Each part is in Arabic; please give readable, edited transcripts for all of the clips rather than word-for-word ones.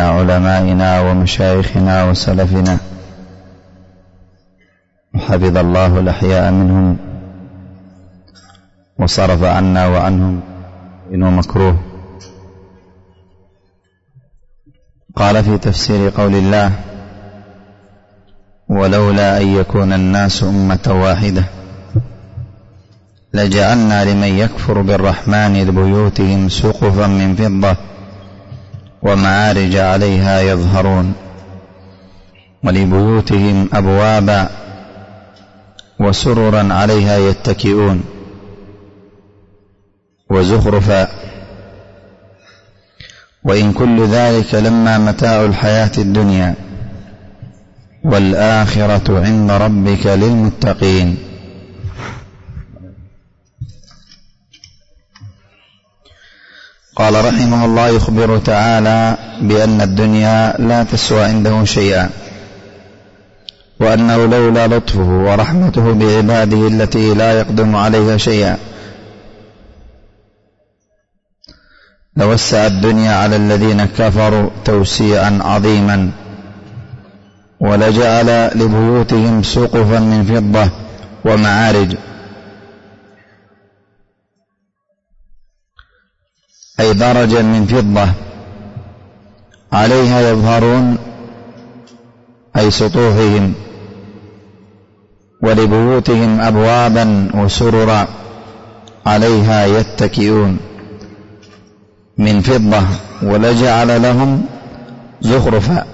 علمائنا ومشايخنا وسلفنا، وحفظ الله الأحياء منهم وصرف عنا وعنهم إنه مكروه. قال في تفسير قول الله: ولولا أن يكون الناس أمة واحدة لجعلنا لمن يكفر بالرحمن لبيوتهم سقفا من فضة ومعارج عليها يظهرون ولبيوتهم أبوابا وسررا عليها يتكئون وزخرفا وإن كل ذلك لما متاع الحياة الدنيا والآخرة عند ربك للمتقين. قال رحمه الله: يخبر تعالى بأن الدنيا لا تسوى عنده شيئا، وأنه لولا لطفه ورحمته بعباده التي لا يقدم عليها شيئا لوسع الدنيا على الذين كفروا توسيعا عظيما، ولجعل لبيوتهم سقفا من فضة ومعارج، أي درجا من فضة عليها يظهرون، أي سطوحهم، ولبيوتهم أبوابا وسررا عليها يتكئون من فضة، ولجعل لهم زخرفا،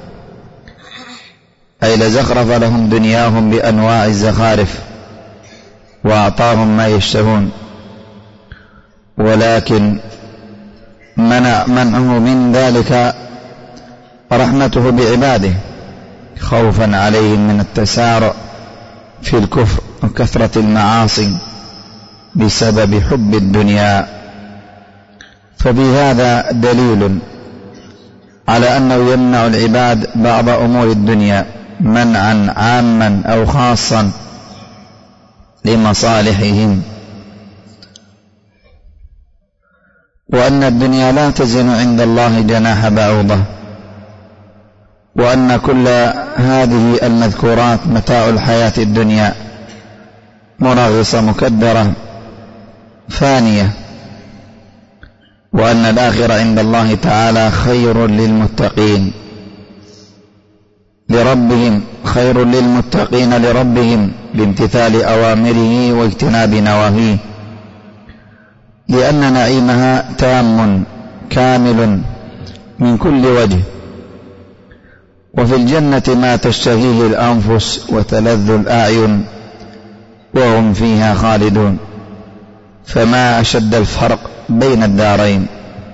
أي لزخرف لهم دنياهم بأنواع الزخارف وأعطاهم ما يشتهون، ولكن منعه من ذلك رحمته بعباده خوفا عليهم من التسارع في الكفر وكثرة المعاصي بسبب حب الدنيا. فبهذا دليل على أنه يمنع العباد بعض أمور الدنيا منعا عاما أو خاصا لمصالحهم، وأن الدنيا لا تزن عند الله جناح بعوضة، وأن كل هذه المذكورات متاع الحياة الدنيا مرغصة مكدرة فانية، وأن الآخرة عند الله تعالى خير للمتقين لربهم، خير للمتقين لربهم بامتثال أوامره واجتناب نواهيه، لأن نعيمها تام كامل من كل وجه. وفي الجنة ما تشتهيه الأنفس وتلذ الأعين وهم فيها خالدون، فما أشد الفرق بين الدارين.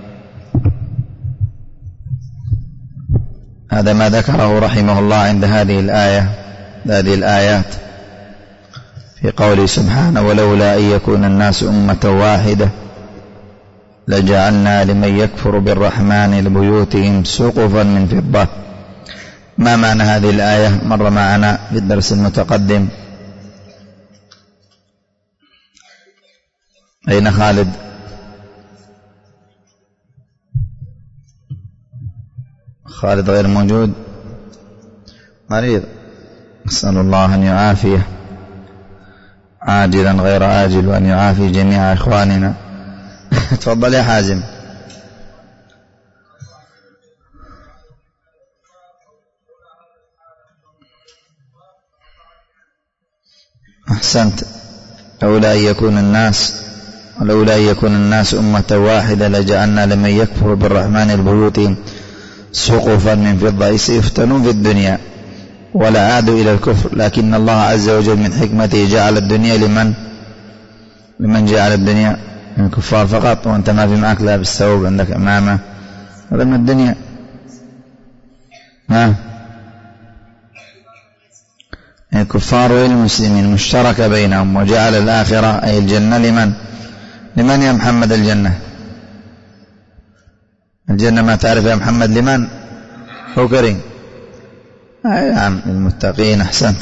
هذا ما ذكره رحمه الله عند هذه الآيات في قوله سبحانه: ولولا أن يكون الناس أمة واحدة لجعلنا لمن يكفر بالرحمن لبيوتهم سقفا من فضة. ما معنى هذه الآية؟ مر معنا في الدرس المتقدم. أين خالد؟ خالد غير موجود، مريض، نسأل الله أن يعافيه عاجلا غير آجل، وأن يعافي جميع إخواننا. تفضل يا حازم. أحسنت. لولا أن يكون الناس أمة واحدة لجعلنا لمن يكفر بالرحمن لبيوتهم سقفا من فضة، سيفتنون في الدنيا ولا عادوا إلى الكفر، لكن الله عز وجل من حكمته جعل الدنيا لمن جعل الدنيا للكفار فقط. وأنت ما في معك لابس ثوب، عندك أمامة، هذا من الدنيا. الكفار والمسلمين مشترك بينهم، وجعل الآخرة أي الجنة لمن يا محمد؟ الجنة ما تعرف يا محمد لمن؟ هو كريم. نعم للمتقين. أحسنت.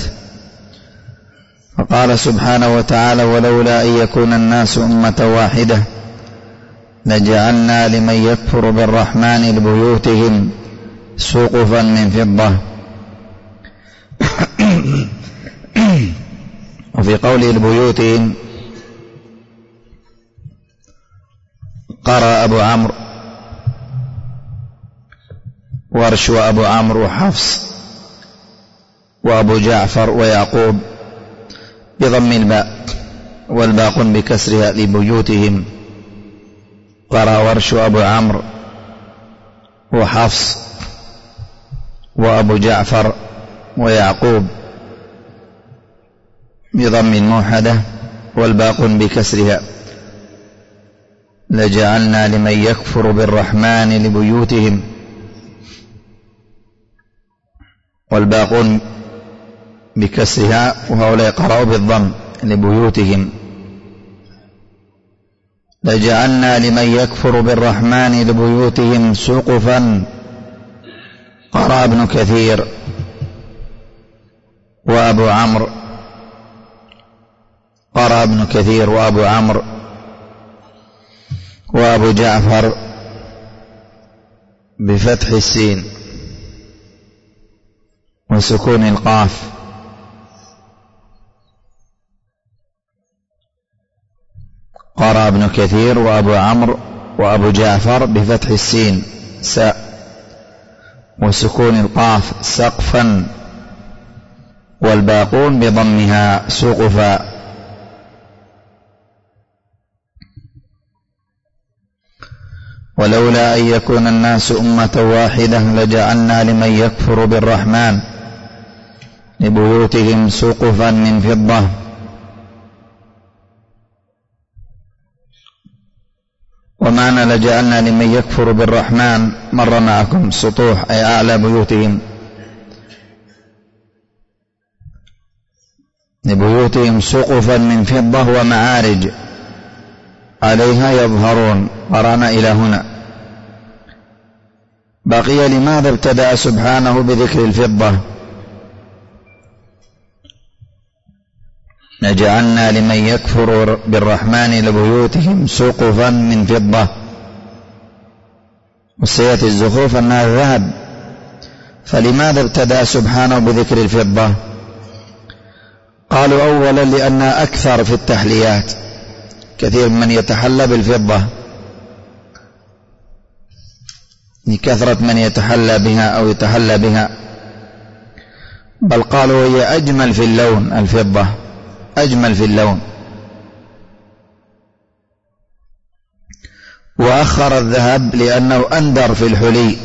فقال سبحانه وتعالى: ولولا أن يكون الناس أمة واحدة لجعلنا لمن يكفر بالرحمن لبيوتهم سقفا من فضة. وفي قوله لبيوتهم قرأ أبو عمرو ورش وأبو عمرو وحفص وأبو جعفر ويعقوب بضم الباء والباء بكسرها لبيوتهم. قرأ ورش وأبو عمرو وحفص وأبو جعفر ويعقوب بضم الموحدة والباء بكسرها لجعلنا لمن يكفر بالرحمن لبيوتهم، والباقون بكسرها وهؤلاء قرأوا بالضم لبيوتهم. لجعلنا لمن يكفر بالرحمن لبيوتهم سقفا. قرأ ابن كثير وأبو عمرو، قرأ ابن كثير وأبو عمرو وأبو جعفر بفتح السين وسكون القاف. قرأ ابن كثير وأبو عمرو وأبو جعفر بفتح السين ساء وسكون القاف سقفا، والباقون بضمها سقفا. ولولا أن يكون الناس أمة واحدة لجعلنا لمن يكفر بالرحمن لبيوتهم سقفا من فضة. ومعنى لجعلنا لمن يكفر بالرحمن مر معكم سطوح أي أعلى بيوتهم، لبيوتهم سقفا من فضة ومعارج عليها يظهرون. قرأنا إلى هنا. بقي لماذا ابتدأ سبحانه بذكر الفضة؟ لجعلنا لمن يكفر بالرحمن لبيوتهم سقفا من فضة، وسيأتي الزخرف أنها ذهب، فلماذا ابتدأ سبحانه بذكر الفضة؟ قالوا أولا لأنها أكثر في التحليات، كثير من يتحلى بالفضة لكثرة من يتحلى بها أو يتحلى بها، بل قالوا هي أجمل في اللون، الفضة أجمل في اللون. وأخر الذهب لأنه أندر في الحلي،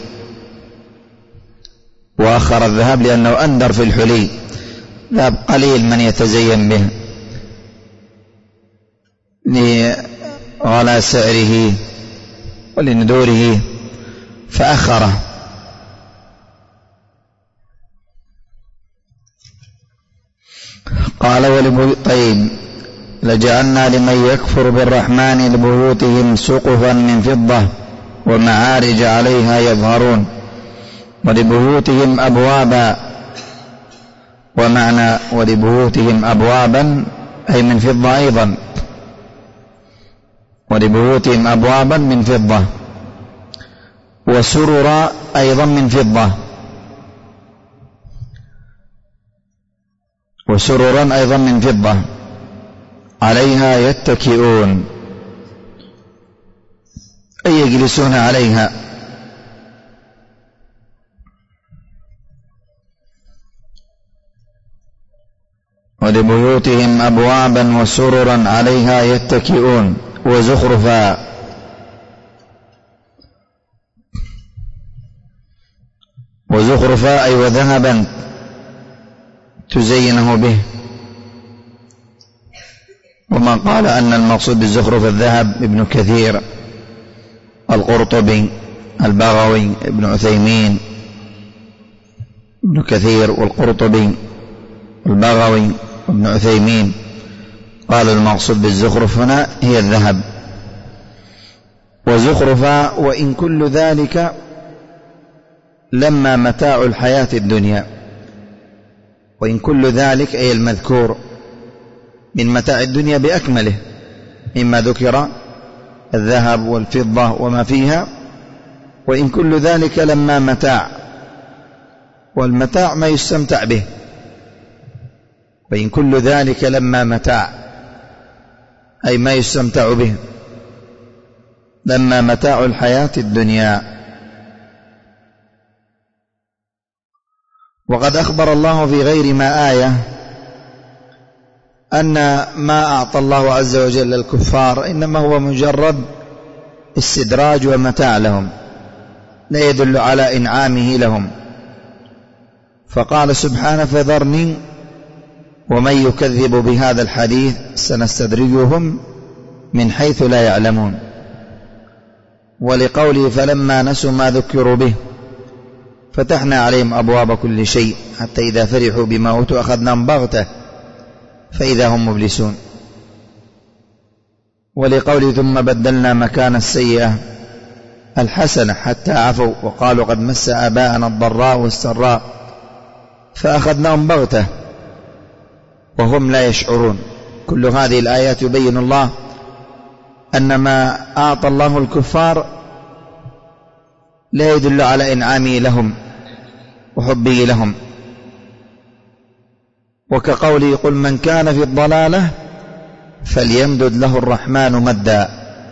وأخر الذهب لأنه أندر في الحلي، ذهب قليل من يتزين به لغلاء سعره ولندوره فأخره. قال طيب لجعلنا لمن يكفر بالرحمن لبيوتهم سقفا من فضة ومعارج عليها يظهرون، ولبيوتهم أبوابا. ومعنى ولبيوتهم أبوابا أي من فضة أيضا، ولبيوتهم أبوابا من فضة، وسررا أيضا من فضة، وسررا أيضا من فضة عليها يتكئون أي يجلسون عليها. ولبيوتهم أبوابا وسررا عليها يتكئون وزخرفا. وزخرفا أي وذهبا تزينه به. ومن قال أن المقصود بالزخرف الذهب ابن كثير، القرطبي، البغوي، ابن عثيمين، ابن كثير والقرطبي البغوي وابن عثيمين قالوا المقصود بالزخرف هنا هي الذهب. وزخرفا وإن كل ذلك لما متاع الحياة الدنيا، وإن كل ذلك أي المذكور من متاع الدنيا بأكمله مما ذكر الذهب والفضة وما فيها، وإن كل ذلك لما متاع والمتاع ما يستمتع به، وإن كل ذلك لما متاع أي ما يستمتع به، لما متاع الحياة الدنيا. وقد أخبر الله في غير ما آية أن ما أعطى الله عز وجل الكفار إنما هو مجرد استدراج ومتاع لهم، لا يدل على إنعامه لهم. فقال سبحانه: فذرني ومن يكذب بهذا الحديث سنستدرجهم من حيث لا يعلمون. ولقوله: فلما نسوا ما ذكروا به فتحنا عليهم أبواب كل شيء حتى إذا فرحوا بما أوتوا أخذناهم بغتة فإذا هم مبلسون. ولقوله: ثم بدلنا مكان السيئة الحسنة حتى عفوا وقالوا قد مس آباءنا الضراء والسراء فأخذناهم بغتة وهم لا يشعرون. كل هذه الآيات يبين الله أن ما أعطى الله الكفار لا يدل على إنعامه لهم وحبه لهم. وكقوله: قل من كان في الضلالة فليمدد له الرحمن مدا.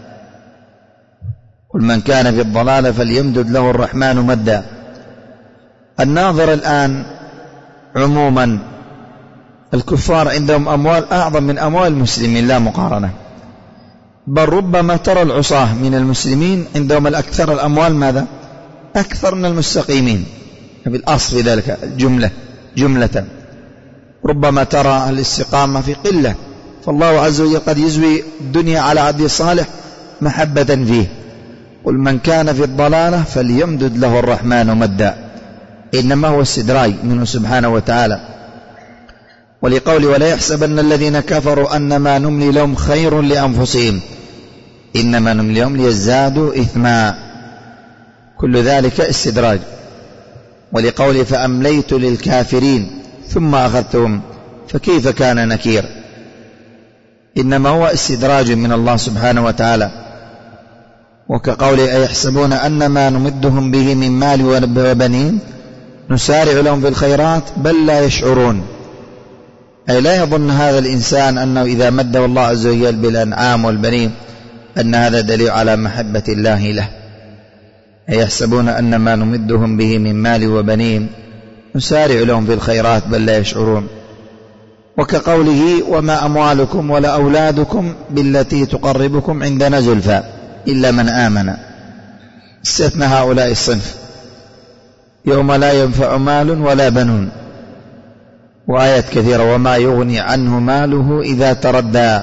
قل من كان في الضلالة فليمدد له الرحمن مدا. الناظر الآن عموما الكفار عندهم أموال أعظم من أموال المسلمين لا مقارنة، بل ربما ترى العصاة من المسلمين عندهم الأكثر الأموال ماذا؟ أكثر من المستقيمين بالأصل في ذلك جملة. ربما ترى الاستقامة في قلة، فالله عز وجل قد يزوي الدنيا على عبد الصالح محبة فيه. قل من كان في الضلالة فليمدد له الرحمن مدا، إنما هو استدراج منه سبحانه وتعالى. ولقول: ولا يحسبن الذين كفروا أنما نملي لهم خير لأنفسهم إنما نملي لهم ليزدادوا إثما. كل ذلك استدراج. ولقول: فأمليت للكافرين ثم أخذتهم فكيف كان نكير. إنما هو استدراج من الله سبحانه وتعالى. وكقول: أيحسبون أنما نمدهم به من مال وبنين نسارع لهم في الخيرات بل لا يشعرون. أي لا يظن هذا الإنسان أنه إذا مده الله عز وجل بالأنعام والبنين أن هذا دليل على محبة الله له. أيحسبون أنما نمدهم به من مال وبنين نسارع لهم في الخيرات بل لا يشعرون. وكقوله: وما أموالكم ولا أولادكم بالتي تقربكم عندنا زلفى إلا من آمن. استثنى هؤلاء الصنف يوم لا ينفع مال ولا بنون. وآيات كثيرة: وما يغني عنه ماله إذا تردى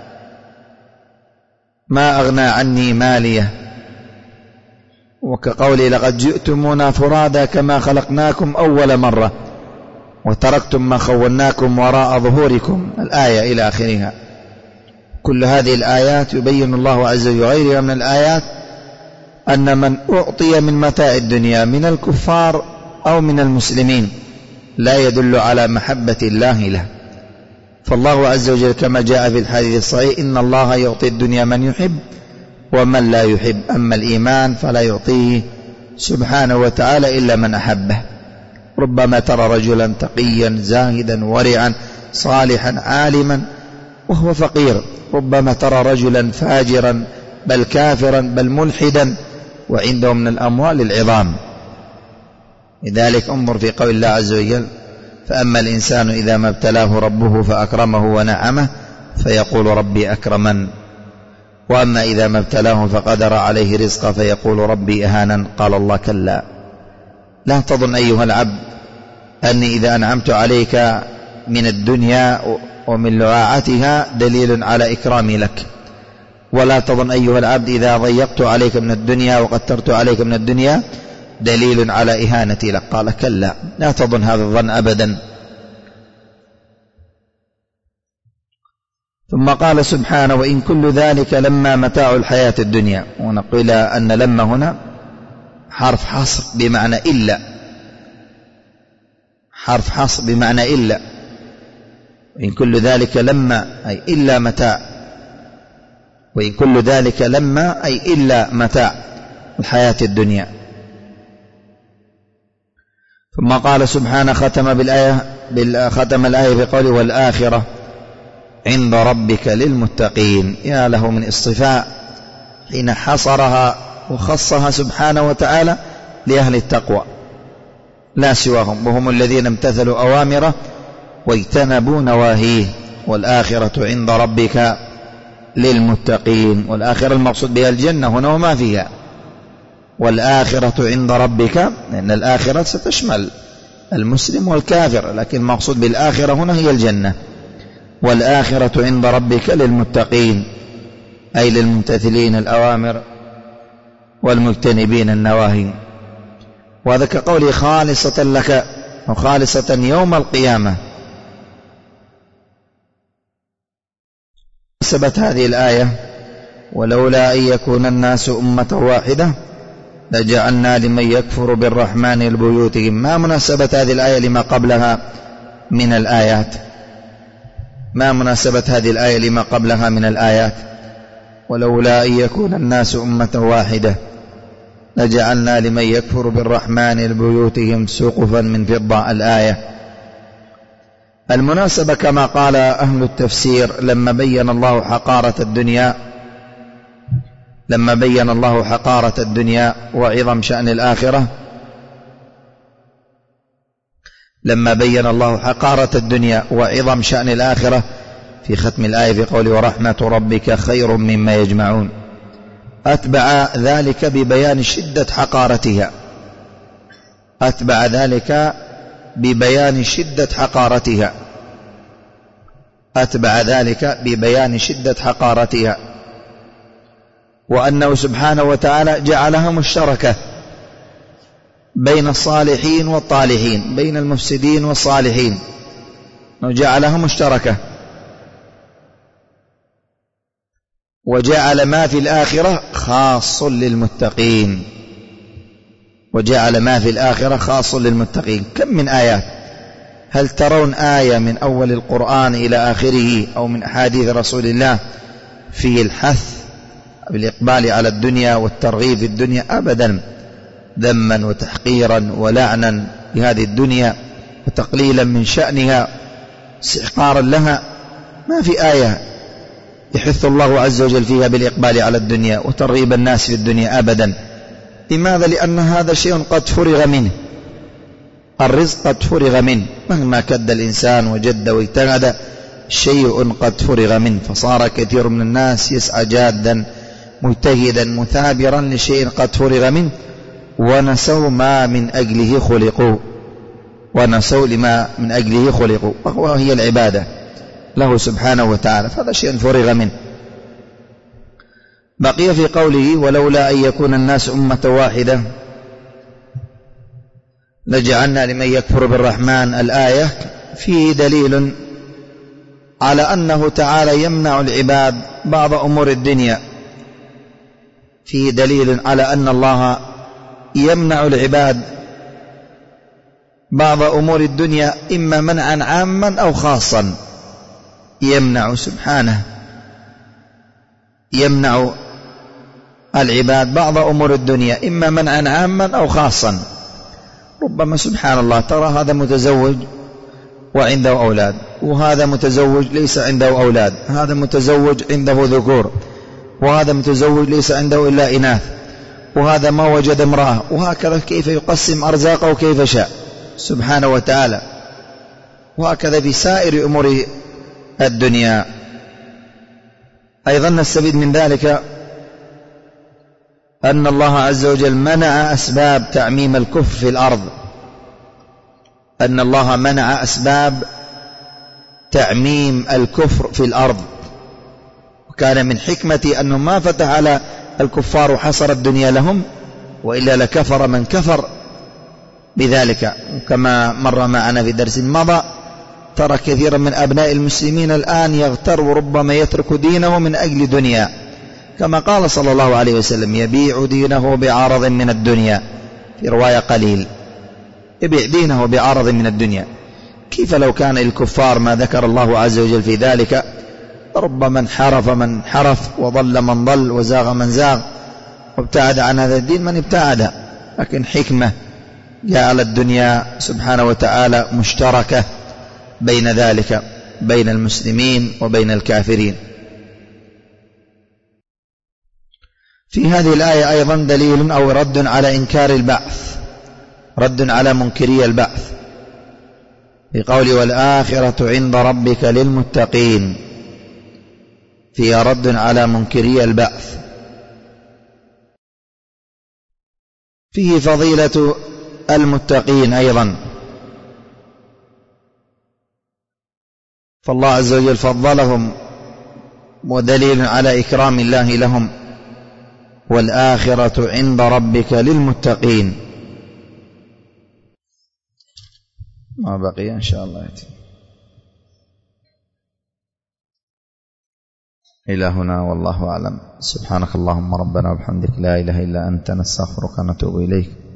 ما أغنى عني ماليه. وكقوله: لقد جئتمونا فرادا كما خلقناكم أول مرة وتركتم ما خولناكم وراء ظهوركم الآية إلى آخرها. كل هذه الآيات يبين الله عز وجل وغيرها من الآيات أن من أعطي من متاع الدنيا من الكفار أو من المسلمين لا يدل على محبة الله له. فالله عز وجل كما جاء في الحديث الصحيح: إن الله يعطي الدنيا من يحب ومن لا يحب، أما الإيمان فلا يعطيه سبحانه وتعالى إلا من أحبه. ربما ترى رجلا تقيا زاهدا ورعا صالحا عالما وهو فقير، ربما ترى رجلا فاجرا بل كافرا بل ملحدا وعنده من الأموال العظام. لذلك انظر في قول الله عز وجل: فأما الإنسان إذا ما ابتلاه ربه فأكرمه ونعمه فيقول ربي أكرمن، وأما إذا ما ابتلاه فقدر عليه رزقه فيقول ربي أهانن. قال الله: كلا، لا تظن أيها العبد أني إذا أنعمت عليك من الدنيا ومن لعاعتها دليل على إكرامي لك، ولا تظن أيها العبد إذا ضيقت عليك من الدنيا وقترت عليك من الدنيا دليل على إهانتي لك. قال: كلا، لا تظن هذا الظن أبدا. ثم قال سبحانه: وإن كل ذلك لما متاع الحياة الدنيا. ونقول أن لما هنا حرف حصر بمعنى إلا، حرف حصر بمعنى إلا. وإن كل ذلك لما أي إلا متاع، وإن كل ذلك لما أي إلا متاع الحياة الدنيا. ثم قال سبحانه ختم الآية بقوله والآخرة عند ربك للمتقين. يا له من اصطفاء حين حصرها وخصها سبحانه وتعالى لأهل التقوى لا سواهم، وهم الذين امتثلوا أوامره واجتنبوا نواهيه. والآخرة عند ربك للمتقين، والآخرة المقصود بها الجنة هنا وما فيها. والآخرة عند ربك لأن الآخرة ستشمل المسلم والكافر، لكن المقصود بالآخرة هنا هي الجنة. والآخرة عند ربك للمتقين أي للممتثلين الأوامر والمجتنبين النواهي. وهذا كقوله خالصة لك أو خالصة يوم القيامة. نسبت هذه الآية ولولا أن يكون الناس أمة واحدة لجعلنا لمن يكفر بالرحمن لبيوتهم. ما مناسبة هذه الآية لما قبلها من الآيات؟ ما مناسبة هذه الآية لما قبلها من الآيات؟ ولولا أن يكون الناس أمة واحدة لجعلنا لمن يكفر بالرحمن لبيوتهم سقفا من فضة. الآية المناسبة كما قال أهل التفسير لما بين الله حقارة الدنيا وعظم شأن الآخرة، لما بين الله حقارة الدنيا وعظم شأن الآخرة في ختم الآية في قوله ورحمة ربك خير مما يجمعون، أتبع ذلك ببيان شدة حقارتها، أتبع ذلك ببيان شدة حقارتها، أتبع ذلك ببيان شدة حقارتها، وأنه سبحانه وتعالى جعلها مشتركة بين الصالحين والطالحين، بين المفسدين والصالحين، وجعلها مشتركة، وجعل ما في الآخرة خاص للمتقين، وجعل ما في الآخرة خاص للمتقين. كم من آيات، هل ترون آية من أول القرآن إلى آخره أو من أحاديث رسول الله في الحث بالإقبال على الدنيا والترغيب في الدنيا؟ أبدا، ذما وتحقيرا ولعنا لهذه الدنيا وتقليلا من شأنها استحقارا لها. ما في آية يحث الله عز وجل فيها بالإقبال على الدنيا وترغيب الناس في الدنيا أبدا. لماذا؟ لأن هذا شيء قد فرغ منه، الرزق قد فرغ منه، مهما كد الإنسان وجد واجتهد شيء قد فرغ منه. فصار كثير من الناس يسعى جادا مجتهدا مثابرا لشيء قد فرغ منه، ونسوا ما من أجله خلقوا، ونسوا لما من أجله خلقوا، وهي العبادة له سبحانه وتعالى، فهذا شيء فرغ منه. بقي في قوله ولولا أن يكون الناس أمة واحدة لجعلنا لمن يكفر بالرحمن. الآية فيه دليل على أنه تعالى يمنع العباد بعض أمور الدنيا، فيه دليل على أن الله يمنع العباد بعض أمور الدنيا إما منعا عاما أو خاصا. يمنع سبحانه، يمنع العباد بعض أمور الدنيا إما منعا عاما أو خاصا. ربما سبحان الله ترى هذا متزوج وعنده أولاد، وهذا متزوج ليس عنده أولاد، هذا متزوج عنده ذكور، وهذا متزوج ليس عنده إلا إناث، وهذا ما وجد امرأة، وهكذا كيف يقسم أرزاقه كيف شاء سبحانه وتعالى. وهكذا في سائر أمور الدنيا. أيضا نستفيد من ذلك أن الله عز وجل منع أسباب تعميم الكفر في الأرض، أن الله منع أسباب تعميم الكفر في الأرض، وكان من حكمة أنه ما فتح على الكفار وحصر الدنيا لهم، وإلا لكفر من كفر بذلك. كما مر معنا في درس مضى ترى كثيرا من أبناء المسلمين الآن يغتر وربما يترك دينه من أجل دنيا، كما قال صلى الله عليه وسلم يبيع دينه بعرض من الدنيا، في رواية قليل يبيع دينه بعرض من الدنيا. كيف لو كان الكفار ما ذكر الله عز وجل في ذلك؟ ربما انحرف من حرف وضل من ضل وزاغ من زاغ وابتعد عن هذا الدين من ابتعد، لكن حكمة جعل الدنيا سبحانه وتعالى مشتركة بين ذلك، بين المسلمين وبين الكافرين. في هذه الآية أيضا دليل أو رد على إنكار البعث، رد على منكري البعث، بقول والآخرة عند ربك للمتقين، فيها رد على منكري البعث. فيه فضيلة المتقين أيضا، فالله عز وجل فضلهم، ودليل على إكرام الله لهم. والآخرة عند ربك للمتقين. ما بقي إن شاء الله يأتي. إلى هنا والله أعلم. سبحانك اللهم ربنا وبحمدك لا إله إلا أنت نستغفرك ونتوب إليك.